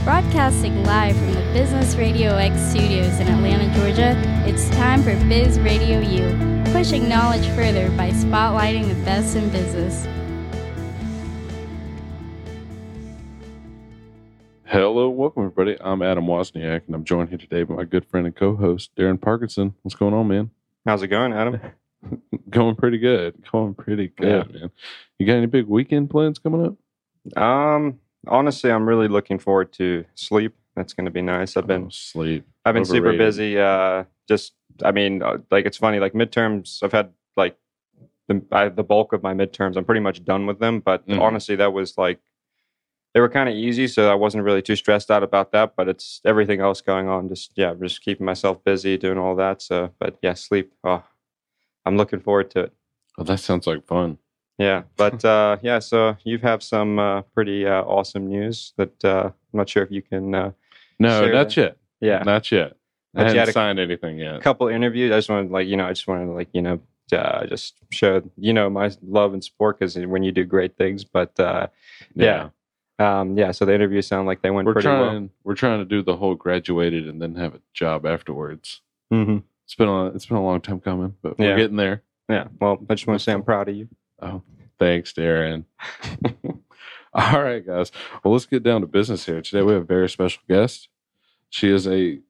Broadcasting live from the Business Radio X studios in Atlanta, Georgia, it's time for Biz Radio U, pushing knowledge further by spotlighting the best in business. Hello, welcome everybody. I'm Adam Wozniak, and I'm joined here today by my good friend and co-host, Darren Parkinson. What's going on, man? How's it going, Adam? Going pretty good. Man. You got any big weekend plans coming up? Honestly, I'm really looking forward to sleep. That's going to be nice. I've been sleep. I've been super busy. It's funny. Like midterms, I've had like the bulk of my midterms. I'm pretty much done with them. But honestly, that was like they were kind of easy, so I wasn't really too stressed out about that. But it's everything else going on. Just keeping myself busy, doing all that. So, but yeah, sleep. Oh, I'm looking forward to it. Oh, that sounds like fun. Yeah, but so you have some pretty awesome news that I'm not sure if you can. No, not yet. Yeah, not yet. I but haven't signed anything yet. A couple interviews. I just wanted just show my love and support because when you do great things. But so the interviews sound like they went pretty well. We're trying to do the whole graduated and then have a job afterwards. Mm-hmm. It's been a long time coming, but we're getting there. Yeah. Well, I just want to say I'm proud of you. Oh, thanks, Darren. All right, guys. Well, let's get down to business here. Today we have a very special guest. She is a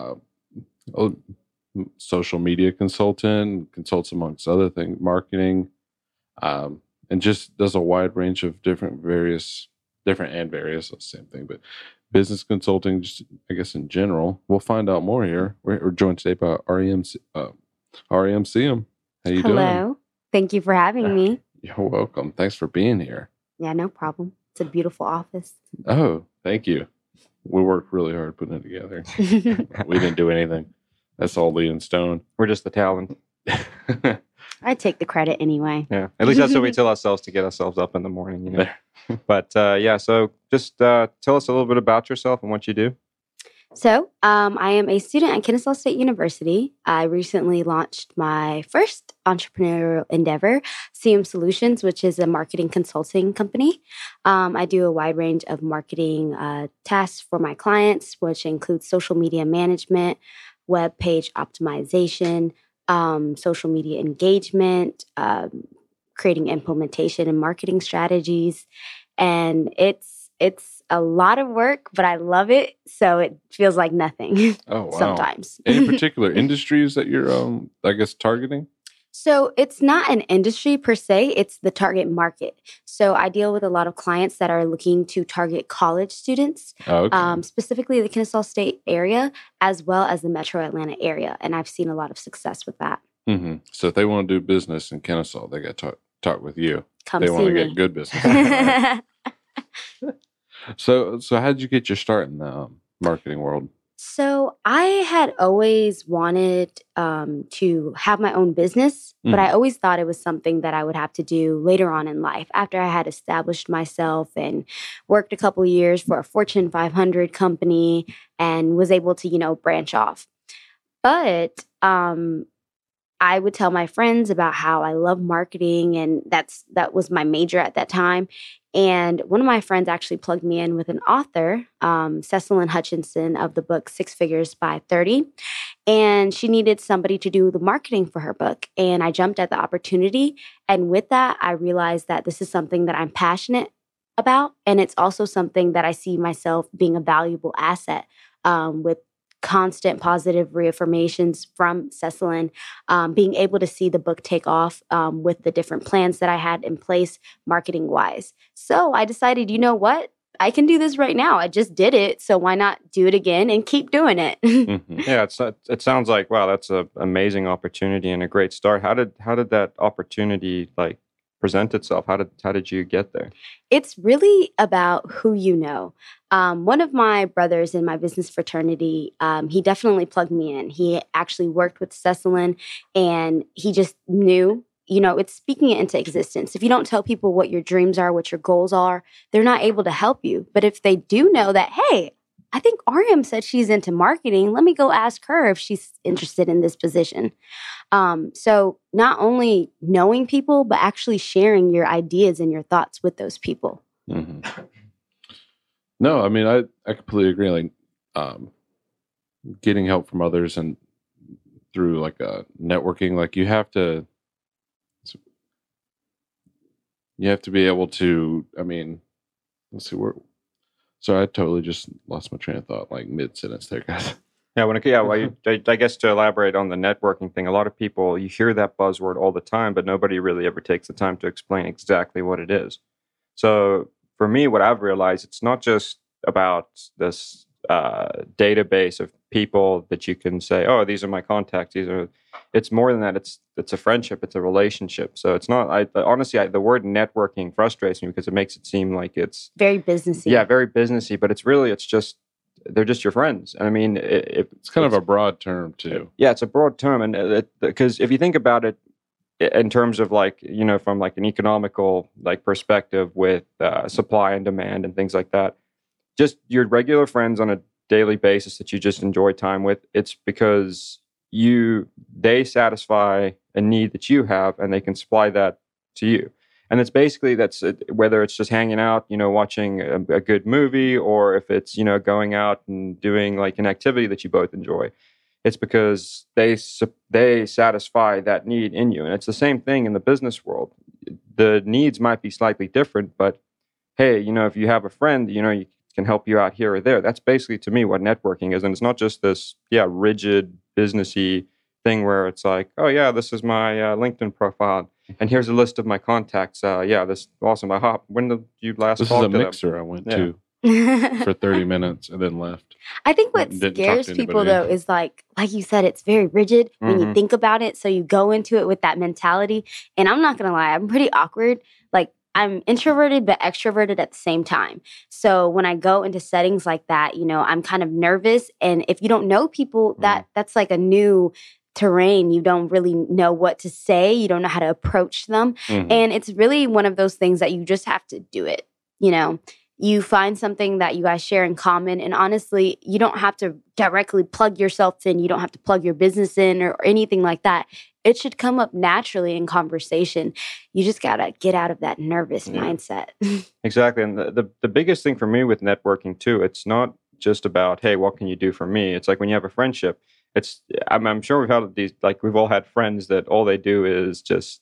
social media consultant, consults amongst other things, marketing, and just does a wide range of different, same thing, but business consulting, just I guess in general. We'll find out more here. We're joined today by REMCM. How you doing? Hello. Thank you for having me. You're welcome. Thanks for being here. Yeah, no problem. It's a beautiful office. Oh, thank you. We worked really hard putting it together. We didn't do anything. That's all Lee and Stone. We're just the talent. I take the credit anyway. Yeah, at least that's what we tell ourselves to get ourselves up in the morning, But so just tell us a little bit about yourself and what you do. So I am a student at Kennesaw State University. I recently launched my first entrepreneurial endeavor, CM Solutions, which is a marketing consulting company. I do a wide range of marketing tasks for my clients, which includes social media management, web page optimization, social media engagement, creating implementation and marketing strategies. And it's a lot of work, but I love it. So it feels like nothing. Oh, wow. Sometimes. Any particular industries that you're, targeting? So it's not an industry per se, it's the target market. So I deal with a lot of clients that are looking to target college students, specifically the Kennesaw State area, as well as the Metro Atlanta area. And I've seen a lot of success with that. Mm-hmm. So if they want to do business in Kennesaw, they got to talk with you. Come they see want to me. get good business. So how did you get your start in the marketing world? So I had always wanted to have my own business, but I always thought it was something that I would have to do later on in life after I had established myself and worked a couple years for a Fortune 500 company and was able to, branch off. But I would tell my friends about how I love marketing, and that was my major at that time. And one of my friends actually plugged me in with an author, Cecilyn Hutchinson, of the book 6 Figures by 30. And she needed somebody to do the marketing for her book. And I jumped at the opportunity. And with that, I realized that this is something that I'm passionate about. And it's also something that I see myself being a valuable asset with constant positive reaffirmations from Cecilyn, being able to see the book take off with the different plans that I had in place marketing-wise. So I decided, you know what? I can do this right now. I just did it, so why not do it again and keep doing it? Mm-hmm. Yeah, it sounds like, wow, that's an amazing opportunity and a great start. How did that opportunity present itself? How did you get there? It's really about who you know. One of my brothers in my business fraternity, he definitely plugged me in. He actually worked with Cecilyn, and he just knew, it's speaking it into existence. If you don't tell people what your dreams are, what your goals are, they're not able to help you. But if they do know that, hey, I think RM said she's into marketing. Let me go ask her if she's interested in this position. So not only knowing people, but actually sharing your ideas and your thoughts with those people. Mm-hmm. No, I mean, I completely agree. Like, getting help from others and through like networking, like you have to be able to. I mean, let's see where. So I totally just lost my train of thought, like mid sentence there, guys. Yeah, I guess to elaborate on the networking thing, a lot of people, you hear that buzzword all the time, but nobody really ever takes the time to explain exactly what it is. So for me, what I've realized, it's not just about this database of people that you can say, oh, these are my contacts. It's more than that. It's a friendship. It's a relationship. So it's not, honestly, the word networking frustrates me because it makes it seem like it's very businessy. Yeah, very businessy, but it's just, they're just your friends. And I mean, it's kind of a broad term too. Yeah, it's a broad term. And because if you think about it in terms of like, from like an economical like perspective with supply and demand and things like that, just your regular friends on a daily basis that you just enjoy time with, it's because they satisfy a need that you have and they can supply that to you. And it's basically whether it's just hanging out, watching a good movie, or if it's, going out and doing like an activity that you both enjoy. It's because they satisfy that need in you. And it's the same thing in the business world. The needs might be slightly different, but hey, if you have a friend, you can help you out here or there. That's basically, to me, what networking is. And it's not just this, rigid businessy thing where it's like, oh yeah, this is my LinkedIn profile, and here's a list of my contacts. This is awesome. When did you last talk to them? This is a mixer I went to for 30 minutes and then left. I think what scares people though is like you said, it's very rigid when you think about it. So you go into it with that mentality. And I'm not going to lie, I'm pretty awkward. Like, I'm introverted but extroverted at the same time. So when I go into settings like that, I'm kind of nervous. And if you don't know people, that's like a new terrain. You don't really know what to say. You don't know how to approach them. And it's really one of those things that you just have to do it. You find something that you guys share in common. And honestly, you don't have to directly plug yourself in. You don't have to plug your business in or anything like that. It should come up naturally in conversation. You just got to get out of that nervous mindset. Exactly. And the biggest thing for me with networking too, it's not just about, hey, what can you do for me? It's like when you have a friendship, I'm sure we've had these, like we've all had friends that all they do is just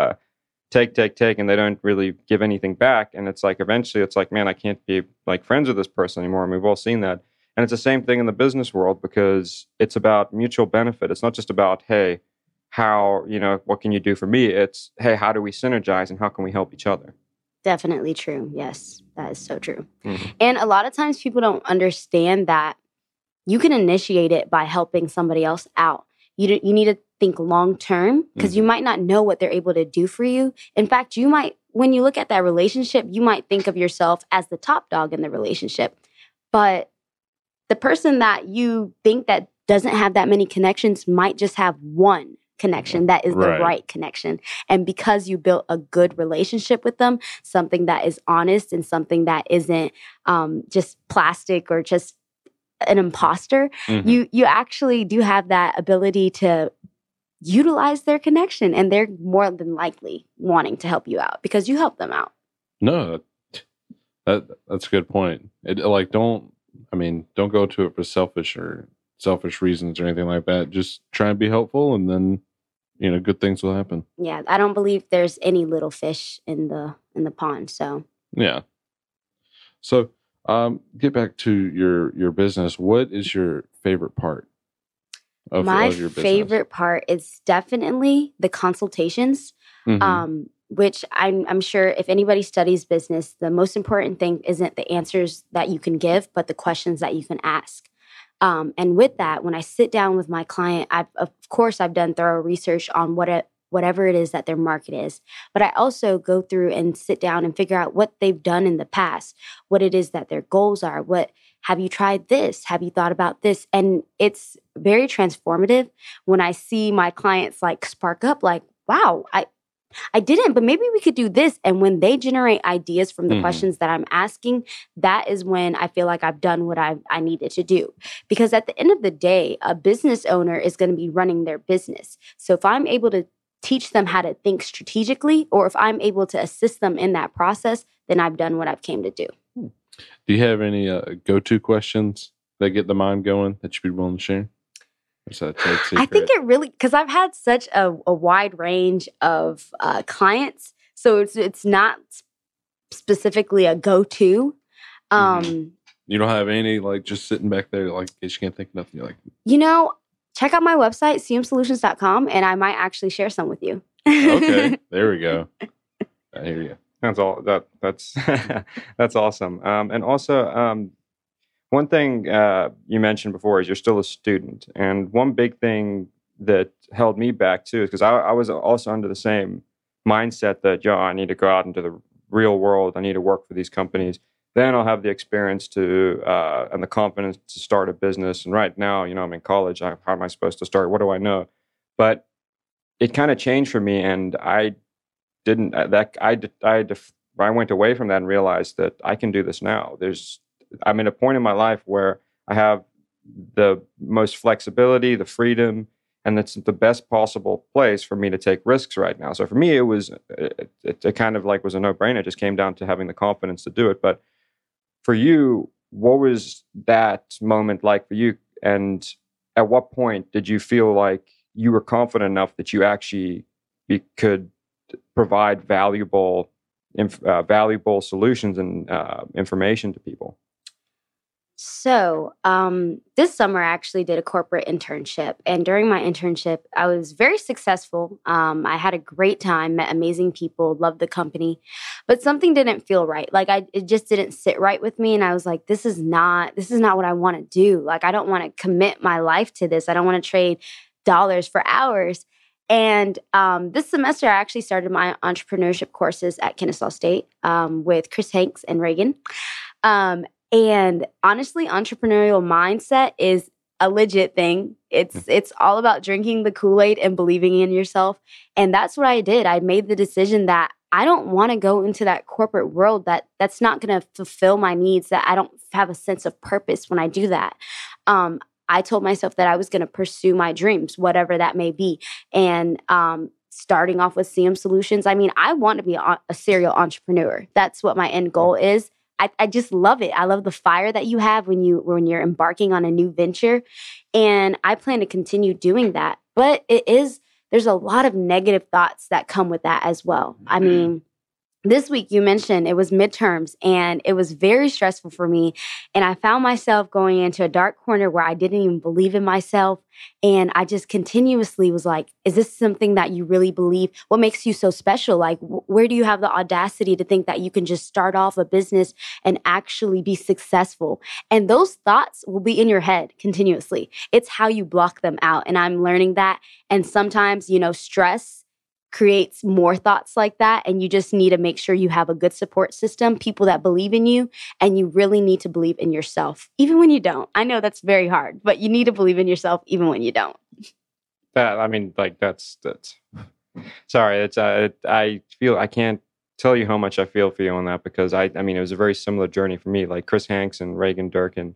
take, and they don't really give anything back. And it's like, eventually it's like, man, I can't be like friends with this person anymore. And we've all seen that. And it's the same thing in the business world because it's about mutual benefit. It's not just about, hey, how, what can you do for me? It's, hey, how do we synergize and how can we help each other? Definitely true. Yes, that is so true. And a lot of times people don't understand that you can initiate it by helping somebody else out. You need to think long term because you might not know what they're able to do for you. In fact, when you look at that relationship, you might think of yourself as the top dog in the relationship. But the person that you think that doesn't have that many connections might just have one connection that is the right connection. And because you built a good relationship with them, something that is honest and something that isn't just plastic or just an imposter, you actually do have that ability to utilize their connection, and they're more than likely wanting to help you out because you help them out. No, that's a good point. Don't go to it for selfish reasons or anything like that. Just try and be helpful, and then good things will happen. Yeah, I don't believe there's any little fish in the pond. So yeah. So get back to your business. What is your favorite part of your business? My favorite part is definitely the consultations. Which I'm sure if anybody studies business, the most important thing isn't the answers that you can give, but the questions that you can ask. And with that, when I sit down with my client, of course, I've done thorough research on whatever it is that their market is. But I also go through and sit down and figure out what they've done in the past, what it is that their goals are. Have you tried this? Have you thought about this? And it's very transformative when I see my clients spark up wow, I didn't, but maybe we could do this. And when they generate ideas from the questions that I'm asking, that is when I feel like I've done what I needed to do. Because at the end of the day, a business owner is going to be running their business. So if I'm able to teach them how to think strategically, or if I'm able to assist them in that process, then I've done what I've came to do. Do you have any go-to questions that get the mind going that you'd be willing to share? Or is that a trade secret? I think it really, because I've had such a wide range of clients, so it's not specifically a go-to. You don't have any, like, just sitting back there, like, in case you can't think of nothing. You're like, check out my website, cmsolutions.com, and I might actually share some with you. Okay, there we go. I hear you. That's all. That's that's awesome. And also, one thing you mentioned before is you're still a student, and one big thing that held me back too is because I was also under the same mindset that I need to go out into the real world. I need to work for these companies. Then I'll have the experience to and the confidence to start a business. And right now, I'm in college. How am I supposed to start? What do I know? But it kind of changed for me, and I went away from that and realized that I can do this now. I'm at a point in my life where I have the most flexibility, the freedom, and it's the best possible place for me to take risks right now. So for me, it kind of like was a no-brainer. It just came down to having the confidence to do it. But for you, what was that moment like for you? And at what point did you feel like you were confident enough that you actually could provide valuable solutions and information to people? So this summer, I actually did a corporate internship. And during my internship, I was very successful. I had a great time, met amazing people, loved the company. But something didn't feel right. Like it just didn't sit right with me. And I was like, this is not what I want to do. Like, I don't want to commit my life to this. I don't want to trade dollars for hours. And this semester, I actually started my entrepreneurship courses at Kennesaw State with Chris Hanks and Reagan. And honestly, entrepreneurial mindset is a legit thing. It's all about drinking the Kool-Aid and believing in yourself. And that's what I did. I made the decision that I don't want to go into that corporate world that's not going to fulfill my needs, that I don't have a sense of purpose when I do that. I told myself that I was going to pursue my dreams, whatever that may be. And starting off with CM Solutions, I mean, I want to be a serial entrepreneur. That's what my end goal is. I just love it. I love the fire that you have when you're embarking on a new venture. And I plan to continue doing that. But there's a lot of negative thoughts that come with that as well. I mean, this week you mentioned it was midterms and it was very stressful for me. And I found myself going into a dark corner where I didn't even believe in myself. And I just continuously was like, is this something that you really believe? What makes you so special? Like, where do you have the audacity to think that you can just start off a business and actually be successful? And those thoughts will be in your head continuously. It's how you block them out. And I'm learning that. And sometimes, stress creates more thoughts like that. And you just need to make sure you have a good support system, people that believe in you, and you really need to believe in yourself, even when you don't. I know that's very hard, but you need to believe in yourself even when you don't. That's sorry. I can't tell you how much I feel for you on that, because I mean, it was a very similar journey for me, like Chris Hanks and Reagan Durkin.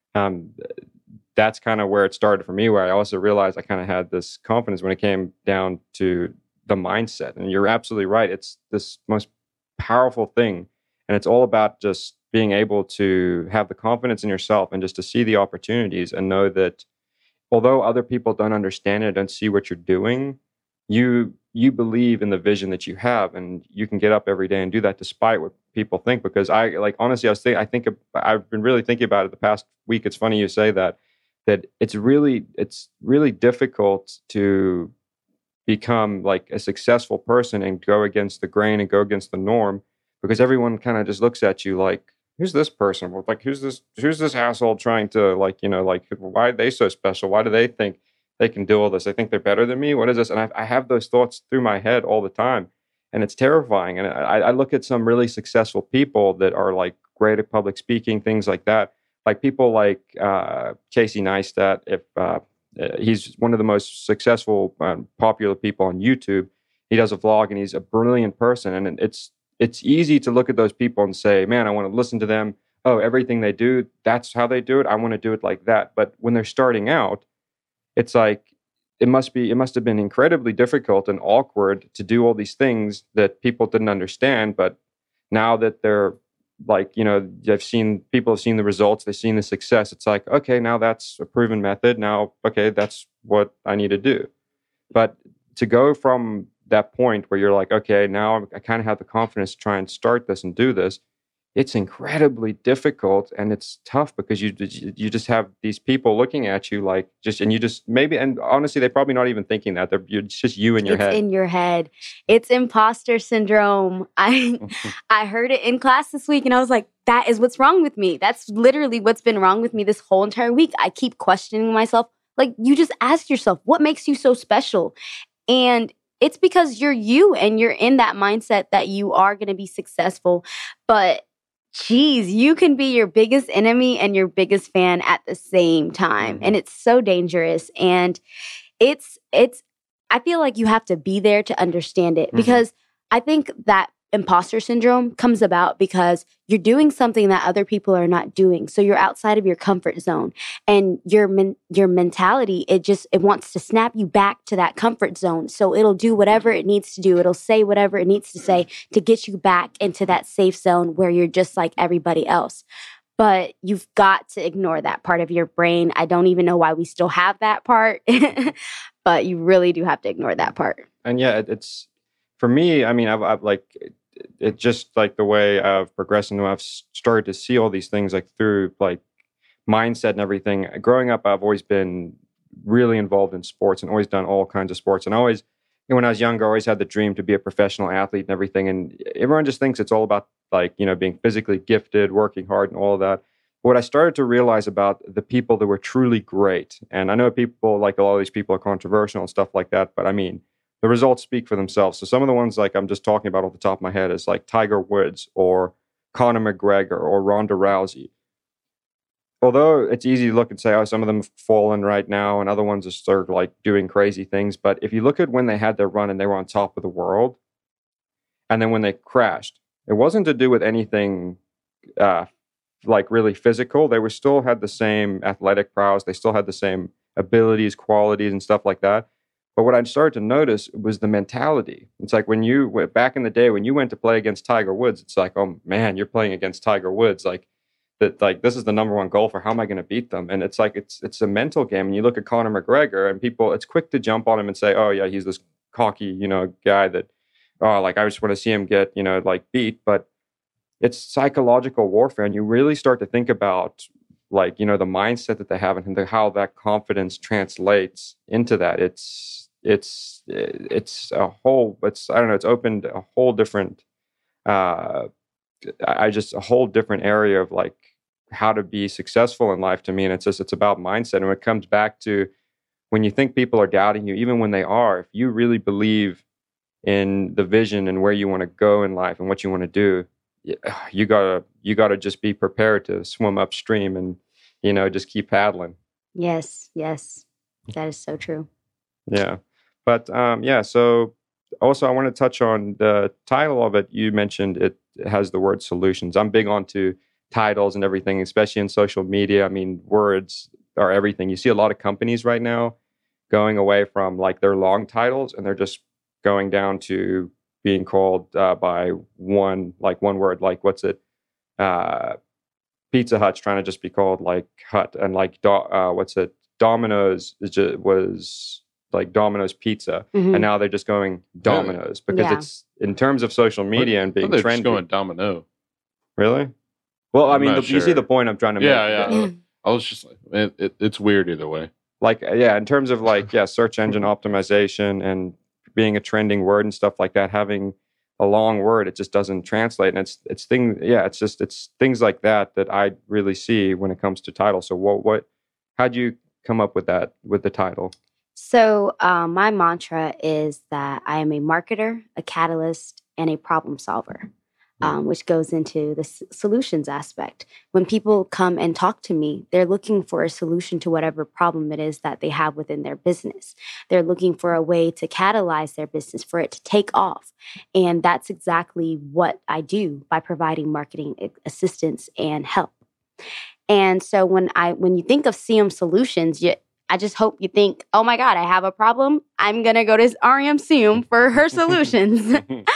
That's kind of where it started for me, where I also realized I kind of had this confidence when it came down to the mindset. And you're absolutely right. It's this most powerful thing. And it's all about just being able to have the confidence in yourself and just to see the opportunities and know that although other people don't understand it, don't see what you're doing, you believe in the vision that you have, and you can get up every day and do that despite what people think. Because honestly, I've been really thinking about it the past week. It's funny you say that it's really difficult to become like a successful person and go against the grain and go against the norm, because everyone kind of just looks at you like, who's this person? Like, who's this asshole trying to why are they so special? Why do they think they can do all this? They think they're better than me. What is this? And I have those thoughts through my head all the time, and it's terrifying. And I look at some really successful people that are like great at public speaking, things like that. Like people like Casey Neistat, he's one of the most successful, popular people on YouTube. He does a vlog, and he's a brilliant person. And it's easy to look at those people and say, man, I want to listen to them. Oh, everything they do, that's how they do it. I want to do it like that. But when they're starting out, it's like it must have been incredibly difficult and awkward to do all these things that people didn't understand. But now that they're like, you know, people have seen the results, they've seen the success. It's like, okay, now that's a proven method. Now, okay, that's what I need to do. But to go from that point where you're like, okay, now I kind of have the confidence to try and start this and do this, it's incredibly difficult and it's tough because you just have these people looking at you like and honestly, they're probably not even thinking that. It's just you in your head. It's in your head. It's imposter syndrome. I heard it in class this week and I was like, that is what's wrong with me. That's literally what's been wrong with me this whole entire week. I keep questioning myself. Like, you just ask yourself, what makes you so special? And it's because you're you and you're in that mindset that you are going to be successful. But geez, you can be your biggest enemy and your biggest fan at the same time. Mm-hmm. And it's so dangerous. And I feel like you have to be there to understand it, because I think that imposter syndrome comes about because you're doing something that other people are not doing. So you're outside of your comfort zone, and your mentality, it wants to snap you back to that comfort zone. So it'll do whatever it needs to do. It'll say whatever it needs to say to get you back into that safe zone where you're just like everybody else. But you've got to ignore that part of your brain. I don't even know why we still have that part, but you really do have to ignore that part. And yeah, it's for me, I mean, I've like, it just like the way I've progressed and I've started to see all these things like through like mindset and everything. Growing up, I've always been really involved in sports and always done all kinds of sports. And always, you know, when I was younger, I always had the dream to be a professional athlete and everything. And everyone just thinks it's all about like, you know, being physically gifted, working hard and all of that. But what I started to realize about the people that were truly great, and I know people like a lot of these people are controversial and stuff like that, but I mean, the results speak for themselves. So some of the ones like I'm just talking about off the top of my head is like Tiger Woods or Conor McGregor or Ronda Rousey. Although it's easy to look and say, oh, some of them have fallen right now and other ones are sort of like doing crazy things. But if you look at when they had their run and they were on top of the world, and then when they crashed, it wasn't to do with anything like really physical. They were still had the same athletic prowess. They still had the same abilities, qualities, and stuff like that. But what I started to notice was the mentality. It's like when you went back in the day when you went to play against Tiger Woods, it's like, oh man, you're playing against Tiger Woods. Like that, like this is the number one golfer. How am I going to beat them? And it's like it's a mental game. And you look at Conor McGregor, and people, it's quick to jump on him and say, oh yeah, he's this cocky, you know, guy that, oh, like I just want to see him get, you know, like beat. But it's psychological warfare, and you really start to think about like, you know, the mindset that they have and how that confidence translates into that. It's a whole, I don't know, it's opened a whole different, a whole different area of like how to be successful in life to me. And it's about mindset. And it comes back to when you think people are doubting you, even when they are, if you really believe in the vision and where you want to go in life and what you want to do, you gotta just be prepared to swim upstream and, you know, just keep paddling. Yes. That is so true. Yeah. But so also I want to touch on the title of it. You mentioned it has the word solutions. I'm big onto titles and everything, especially in social media. I mean, words are everything. You see a lot of companies right now going away from like their long titles, and they're just going down to being called by one word, like what's it? Pizza Hut's trying to just be called like Hut, and like Domino's was like Domino's Pizza, and now they're just going Domino's because it's in terms of social media and being trendy. Just going Domino. Really? Well, I mean, you see the point I'm trying to make. Yeah. I was just like, it's weird either way. Like, yeah, in terms of like, search engine optimization and being a trending word and stuff like that, having a long word, it just doesn't translate. And it's things like that I really see when it comes to titles. So how'd you come up with that, with the title? So my mantra is that I am a marketer, a catalyst, and a problem solver, which goes into the solutions aspect. When people come and talk to me, they're looking for a solution to whatever problem it is that they have within their business. They're looking for a way to catalyze their business, for it to take off. And that's exactly what I do by providing marketing assistance and help. And so when you think of CM Solutions, I just hope you think, oh my God, I have a problem. I'm going to go to REM Sium for her solutions.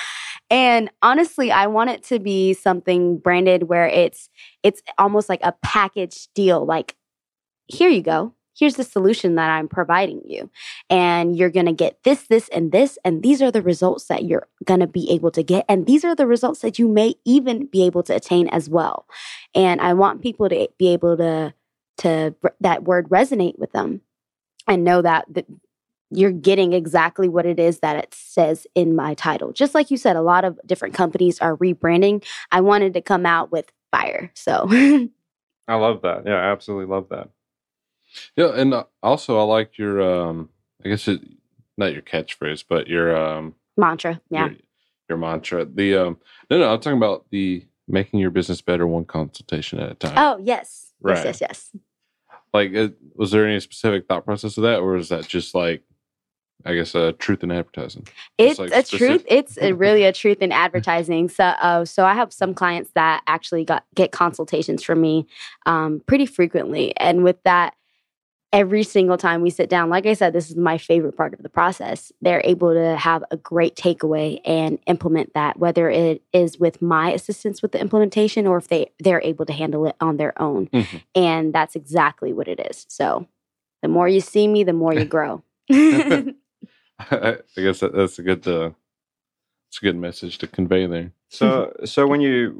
And honestly, I want it to be something branded where it's almost like a package deal. Like, here you go. Here's the solution that I'm providing you. And you're going to get this, and this. And these are the results that you're going to be able to get. And these are the results that you may even be able to attain as well. And I want people to be able to that word resonate with them and know that you're getting exactly what it is that it says in my title. Just like you said, a lot of different companies are rebranding. I wanted to come out with fire. So I love that. Yeah, I absolutely love that. Yeah, and also I like your I guess not your catchphrase, but your mantra. Yeah. Your mantra. The no, I'm talking about the making your business better one consultation at a time. Oh, yes. Right. Yes. Like, was there any specific thought process of that, or is that just like, I guess, a truth in advertising? It's like a truth. It's really a truth in advertising. So I have some clients that actually get consultations from me pretty frequently. And with that, every single time we sit down, like I said, this is my favorite part of the process. They're able to have a great takeaway and implement that, whether it is with my assistance with the implementation or if they're able to handle it on their own. Mm-hmm. And that's exactly what it is. So the more you see me, the more you grow. I guess that's a good message to convey there. So when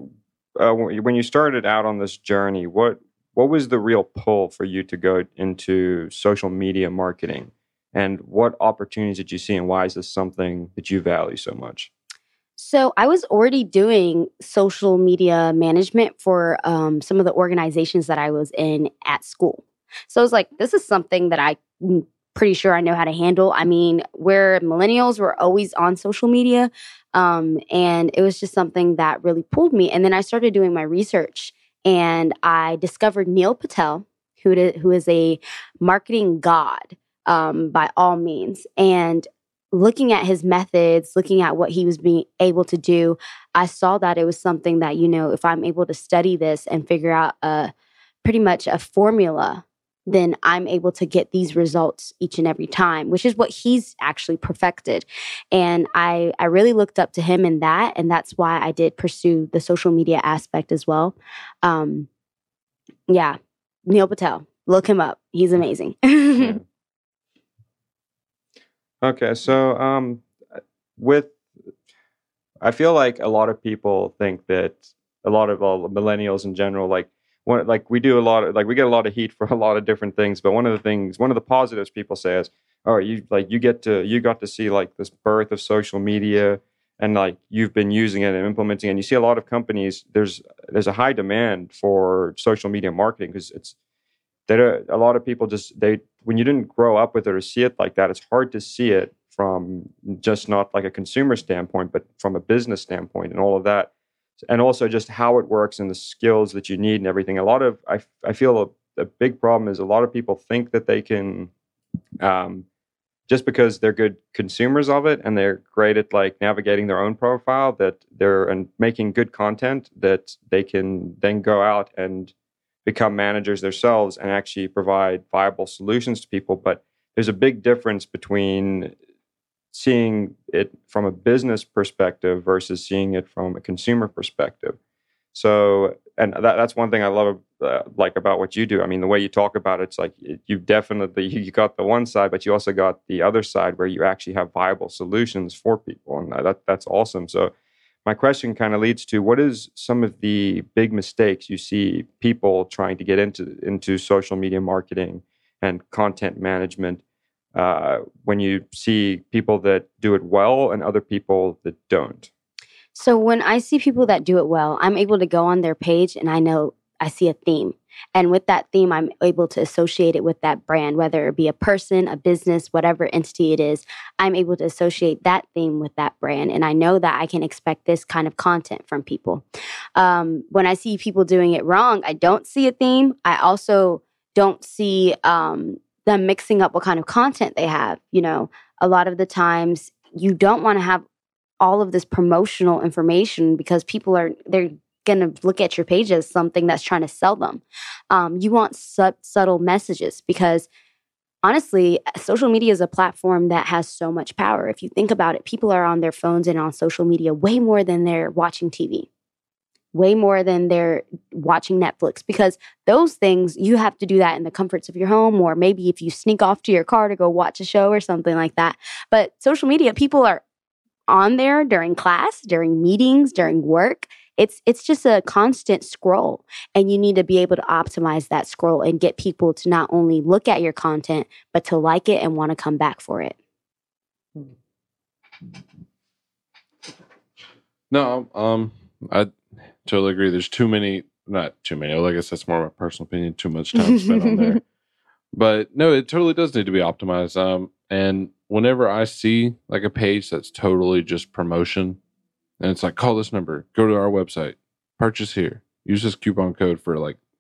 you started out on this journey, what was the real pull for you to go into social media marketing? And what opportunities did you see, and why is this something that you value so much? So I was already doing social media management for some of the organizations that I was in at school. So I was like, this is something that I'm pretty sure I know how to handle. I mean, we're millennials, we're always on social media. And it was just something that really pulled me. And then I started doing my research. And I discovered Neil Patel, who is a marketing god by all means. And looking at his methods, looking at what he was being able to do, I saw that it was something that, if I'm able to study this and figure out pretty much a formula, then I'm able to get these results each and every time, which is what he's actually perfected. And I really looked up to him in that. And that's why I did pursue the social media aspect as well. Yeah, Neil Patel, look him up. He's amazing. Yeah. Okay. So I feel like a lot of people think that a lot of millennials in general, we get a lot of heat for a lot of different things, but one of the positives people say is, oh, you got to see like this birth of social media, and like you've been using it and implementing it. And you see a lot of companies, there's a high demand for social media marketing because a lot of people when you didn't grow up with it or see it like that, it's hard to see it from just not like a consumer standpoint, but from a business standpoint and all of that. And also just how it works and the skills that you need and everything. I feel a big problem is a lot of people think that they can, just because they're good consumers of it and they're great at like navigating their own profile, and making good content, that they can then go out and become managers themselves and actually provide viable solutions to people. But there's a big difference between seeing it from a business perspective versus seeing it from a consumer perspective. So, and that's one thing I love about what you do. I mean, the way you talk about it, it's like you got the one side, but you also got the other side where you actually have viable solutions for people, and that's awesome. So, my question kind of leads to, what is some of the big mistakes you see people trying to get into social media marketing and content management? When you see people that do it well and other people that don't? So when I see people that do it well, I'm able to go on their page and I know I see a theme. And with that theme, I'm able to associate it with that brand, whether it be a person, a business, whatever entity it is. I'm able to associate that theme with that brand. And I know that I can expect this kind of content from people. When I see people doing it wrong, I don't see a theme. I also don't see them mixing up what kind of content they have. A lot of the times you don't want to have all of this promotional information because they're going to look at your page as something that's trying to sell them. You want subtle messages because honestly, social media is a platform that has so much power. If you think about it, people are on their phones and on social media way more than they're watching TV, way more than they're watching Netflix, because those things, you have to do that in the comforts of your home, or maybe if you sneak off to your car to go watch a show or something like that. But social media, people are on there during class, during meetings, during work. It's just a constant scroll, and you need to be able to optimize that scroll and get people to not only look at your content, but to like it and want to come back for it. No, I totally agree. There's not too many. Well, I guess that's more of my personal opinion. Too much time spent on there. But no, it totally does need to be optimized. And whenever I see like a page that's totally just promotion, and it's like, call this number, go to our website, purchase here, use this coupon code for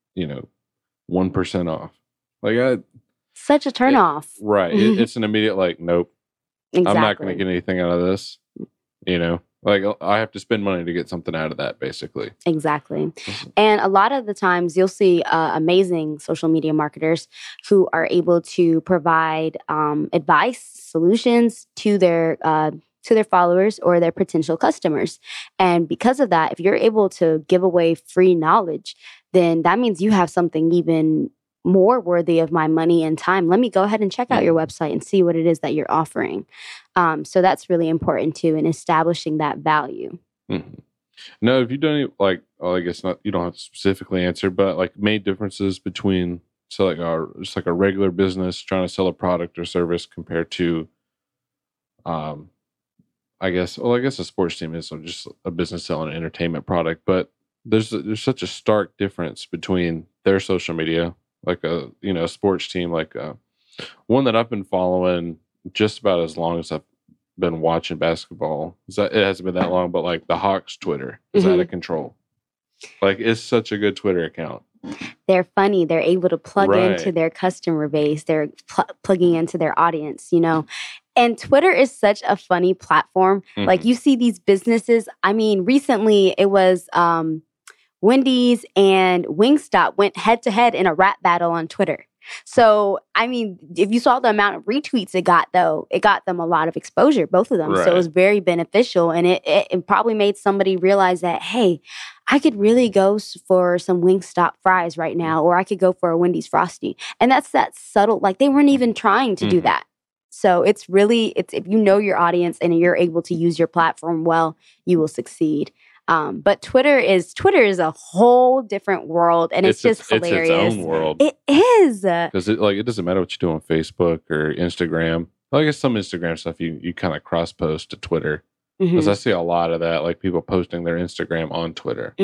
1% off. Such a turnoff. Right. It's an immediate nope. Exactly. I'm not going to get anything out of this. I have to spend money to get something out of that, basically. Exactly. And a lot of the times you'll see amazing social media marketers who are able to provide advice, solutions to their followers or their potential customers. And because of that, if you're able to give away free knowledge, then that means you have something even more worthy of my money and time. Let me go ahead and check out your website and see what it is that you're offering. So that's really important too, in establishing that value. Mm-hmm. No, if you don't I guess not, you don't have to specifically answer, but main differences between just a regular business trying to sell a product or service compared to, I guess a sports team is just a business selling an entertainment product, but there's such a stark difference between their social media, a sports team, one that I've been following just about as long as I've been watching basketball. It hasn't been that long, but the Hawks Twitter is out of control. It's such a good Twitter account. They're funny. They're able to plug into their customer base. They're plugging into their audience, And Twitter is such a funny platform. Mm-hmm. You see these businesses. I mean, recently it was Wendy's and Wingstop went head to head in a rap battle on Twitter. So, I mean, if you saw the amount of retweets it got them a lot of exposure, both of them. Right. So it was very beneficial. And it probably made somebody realize that, hey, I could really go for some Wingstop fries right now, or I could go for a Wendy's Frosty. And that's that subtle, they weren't even trying to do that. So it's if you know your audience and you're able to use your platform well, you will succeed. But Twitter is a whole different world, and it's just hilarious. It's its own world. It is. Because it doesn't matter what you do on Facebook or Instagram. I guess some Instagram stuff you kind of cross post to Twitter. Because I see a lot of that, people posting their Instagram on Twitter,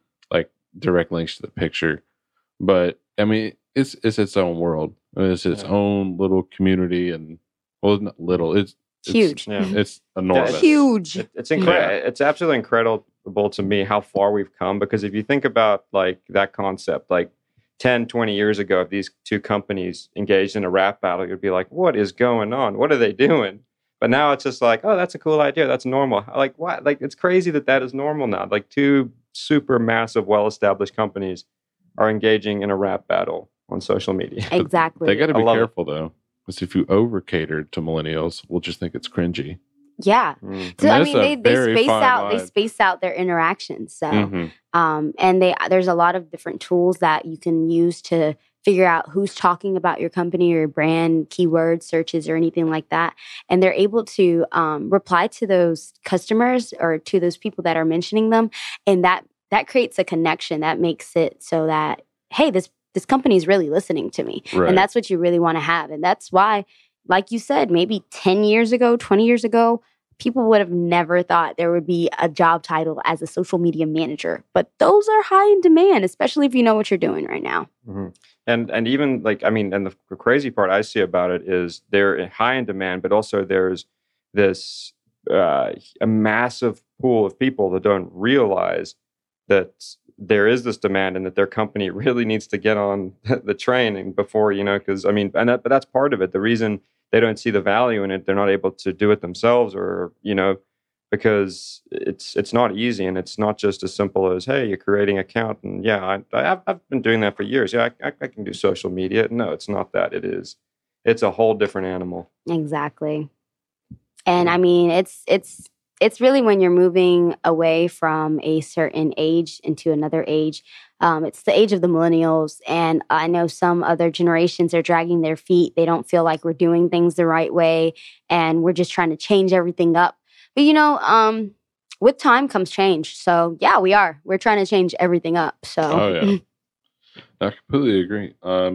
direct links to the picture. But I mean, it's its own world. It's its own little community, and not little. It's huge. It's enormous. It's huge. It's incredible. Yeah. It's absolutely incredible to me how far we've come, because if you think about that concept, 10, 20 years ago, if these two companies engaged in a rap battle, you'd be like, what is going on? What are they doing? But now it's just oh, that's a cool idea. That's normal. What? It's crazy that is normal now. Two super massive, well-established companies are engaging in a rap battle on social media. Exactly. They got to be careful though, because if you over-cater to millennials, we'll just think it's cringy. Yeah. So I mean, they space out their interactions. So, and there's a lot of different tools that you can use to figure out who's talking about your company or your brand, keyword searches or anything like that. And they're able to reply to those customers or to those people that are mentioning them. And that creates a connection that makes it so that, hey, this company is really listening to me. Right. And that's what you really want to have. And that's why, like you said, maybe 10 years ago, 20 years ago, people would have never thought there would be a job title as a social media manager. But those are high in demand, especially if you know what you're doing right now. Mm-hmm. And even and the crazy part I see about it is they're high in demand, but also there's this a massive pool of people that don't realize that there is this demand and that their company really needs to get on the train before, because but that's part of it. The reason they don't see the value in it, they're not able to do it themselves, or, because it's not easy, and it's not just as simple as, hey, you're creating an account, and yeah, I've been doing that for years. Yeah, I can do social media. No, it's not that. it's a whole different animal. Exactly. And I mean, it's really when you're moving away from a certain age into another age. It's the age of the millennials. And I know some other generations are dragging their feet. They don't feel like we're doing things the right way. And we're just trying to change everything up. But, with time comes change. So, yeah, we're trying to change everything up. So, Oh, yeah. I completely agree.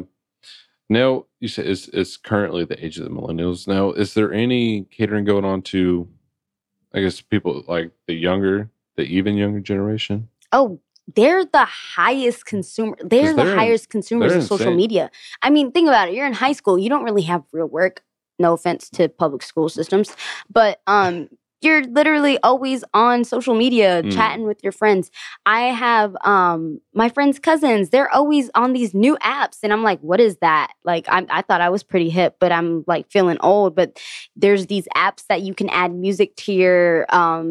Now, you said it's currently the age of the millennials. Now, is there any catering going on to, I guess, people like the even younger generation? Oh, they're the highest consumer. They're the highest consumers of social media. I mean, think about it. You're in high school. You don't really have real work. No offense to public school systems, but you're literally always on social media chatting with your friends. I have my friends' cousins. They're always on these new apps. And I'm like, what is that? Like, I thought I was pretty hip, but I'm like feeling old. But there's these apps that you can add music to your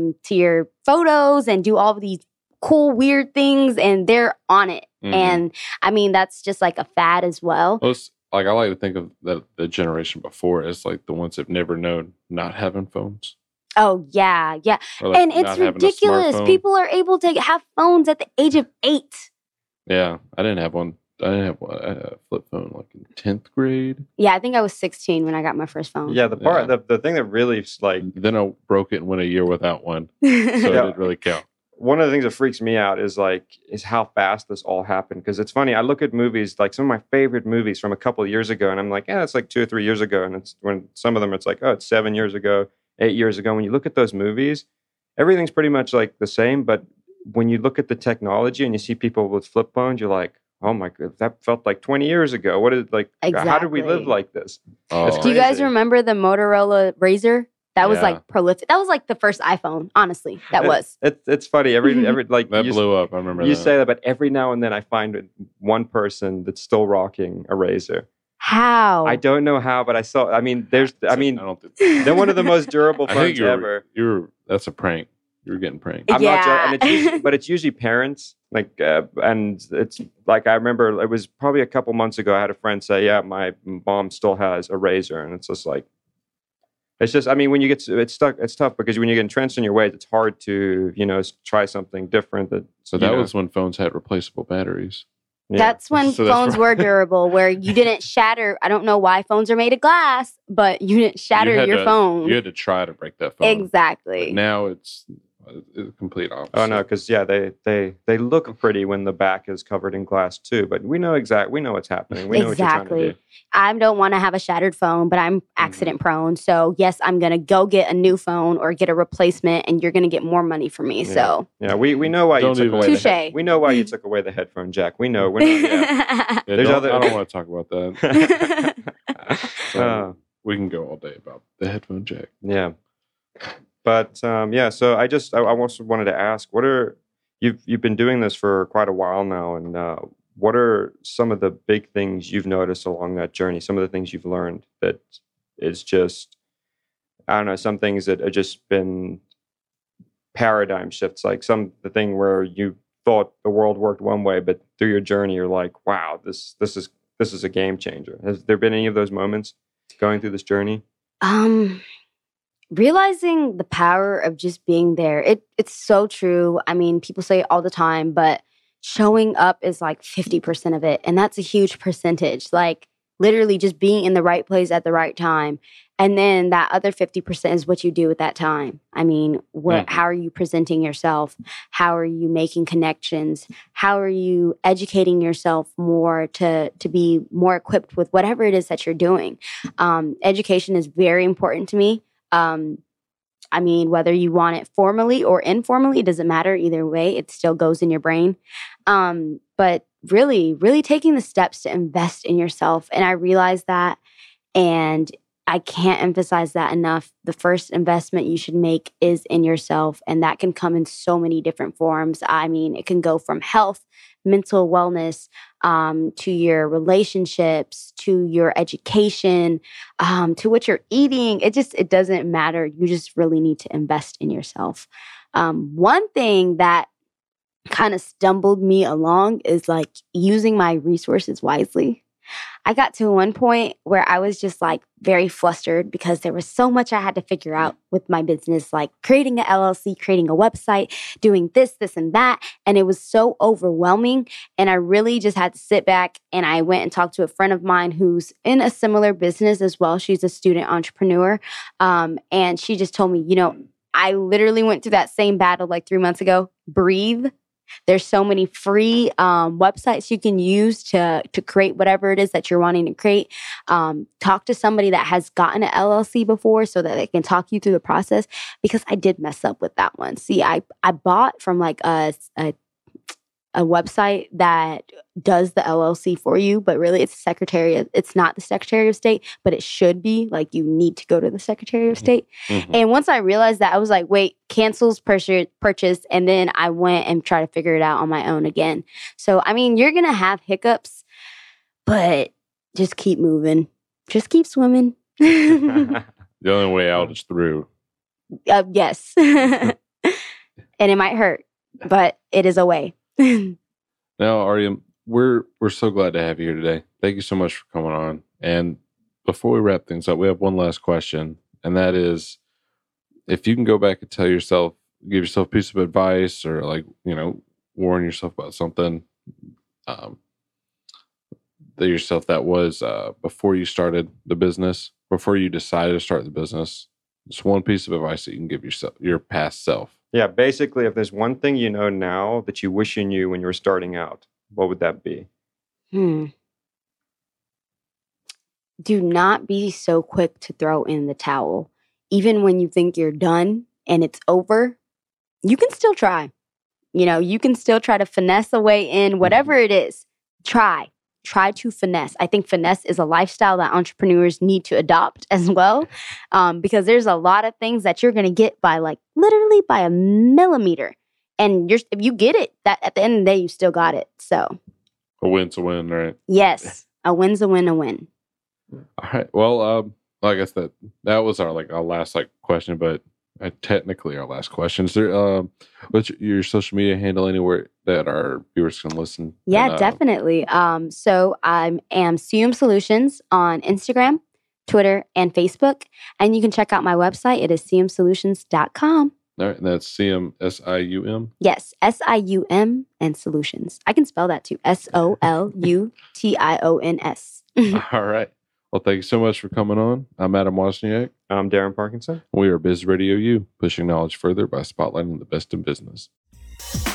photos and do all of these cool, weird things. And they're on it. Mm-hmm. And I mean, that's just like a fad as well. Like, I like to think of the generation before as like the ones that never known not having phones. Oh, yeah. Like and it's ridiculous. People are able to have phones at the age of 8. Yeah. I didn't have one. I had a flip phone like in 10th grade. Yeah, I think I was 16 when I got my first phone. Yeah, the thing that really like... Then I broke it and went a year without one. So it didn't really count. One of the things that freaks me out is how fast this all happened. Because it's funny, I look at movies, like some of my favorite movies from a couple of years ago, and I'm like, it's like 2 or 3 years ago. And it's when some of them, it's like, it's 7 years ago, 8 years ago. When you look at those movies, everything's pretty much like the same. But when you look at the technology and you see people with flip phones, you're like, oh my God, that felt like 20 years ago. What is exactly. How did we live like this? Do you guys remember the Motorola Razr? That was like prolific. That was like the first iPhone, honestly. It's funny. Every like that blew up. I remember you say that, but every now and then I find one person that's still rocking a Razr. How? I don't know how, but I saw. I mean, they're one of the most durable phones ever. That's a prank. You were getting pranked. I'm not joking, but it's usually parents. And it's like I remember it was probably a couple months ago. I had a friend say, "Yeah, my mom still has a Razr," and it's just like. It's just, I mean, when you get it's tough because when you get entrenched in your ways, it's hard to, try something different. That was when phones had replaceable batteries. Yeah. That's when phones were durable, where you didn't shatter. I don't know why phones are made of glass, but you didn't shatter your phone. You had to try to break that phone. Exactly. But now it's the complete opposite. Oh no, because they look pretty when the back is covered in glass too. But we know what's happening. We know what you're trying to do. I don't want to have a shattered phone, but I'm accident prone. So yes, I'm gonna go get a new phone or get a replacement, and you're gonna get more money from me. Yeah. So we know why you took away. Touché. We know why you took away the headphone jack. We know. We're not, I don't want to talk about that. We can go all day about the headphone jack. Yeah. But so I also wanted to ask, you've been doing this for quite a while now, and what are some of the big things you've noticed along that journey? Some of the things you've learned that is just, I don't know, some things that have just been paradigm shifts, like the thing where you thought the world worked one way, but through your journey, you're like, wow, this is a game changer. Has there been any of those moments going through this journey? Realizing the power of just being there. It's so true. I mean, people say it all the time, but showing up is like 50% of it. And that's a huge percentage. Like literally just being in the right place at the right time. And then that other 50% is what you do with that time. I mean, how are you presenting yourself? How are you making connections? How are you educating yourself more to be more equipped with whatever it is that you're doing? Education is very important to me. I mean, whether you want it formally or informally, it doesn't matter. Either way, it still goes in your brain. But really, really taking the steps to invest in yourself. And I realized that, and I can't emphasize that enough. The first investment you should make is in yourself. And that can come in so many different forms. I mean, it can go from health, mental wellness, to your relationships, to your education, to what you're eating. It doesn't matter. You just really need to invest in yourself. One thing that kind of stumbled me along is like using my resources wisely. I got to one point where I was just like very flustered because there was so much I had to figure out with my business, like creating an LLC, creating a website, doing this, and that. And it was so overwhelming. And I really just had to sit back, and I went and talked to a friend of mine who's in a similar business as well. She's a student entrepreneur. And she just told me, I literally went through that same battle like 3 months ago. Breathe. There's so many free websites you can use to create whatever it is that you're wanting to create. Talk to somebody that has gotten an LLC before so that they can talk you through the process, because I did mess up with that one. See, I bought from like a website that does the LLC for you, but really it's not the Secretary of State, but it should be. Like, you need to go to the Secretary of State. Mm-hmm. And once I realized that, I was like, wait, cancels purchase. And then I went and tried to figure it out on my own again. So, I mean, you're going to have hiccups, but just keep moving. Just keep swimming. The only way out is through. Yes. And it might hurt, but it is a way. Now, Arya, we're so glad to have you here today. Thank you so much for coming on. And before we wrap things up, we have one last question, and that is, if you can go back and give yourself a piece of advice, or warn yourself about something that was before you started the business, before you decided to start the business, just one piece of advice that you can give yourself, your past self. Yeah, basically, if there's one thing you know now that you wish you knew when you were starting out, what would that be? Do not be so quick to throw in the towel. Even when you think you're done and it's over, you can still try. You can still try to finesse a way in, whatever it is. Try to finesse. I think finesse is a lifestyle that entrepreneurs need to adopt as well, because there's a lot of things that you're going to get by literally by a millimeter. And if you get it, that at the end of the day, you still got it. So a win's a win, right? Yes. A win's a win, a win. All right. Well, I guess that was our last question, but technically our last question. Is there what's your social media handle anywhere that our viewers can listen? Yeah, definitely. So I am Sium Solutions on Instagram, Twitter, and Facebook. And you can check out my website. It is siumsolutions.com. All right. And that's Sium, S-I-U-M? Yes, S-I-U-M and solutions. I can spell that too. S-O-L-U-T-I-O-N-S. All right. Well, thank you so much for coming on. I'm Adam Wozniak. I'm Darren Parkinson. We are Biz Radio U, pushing knowledge further by spotlighting the best in business.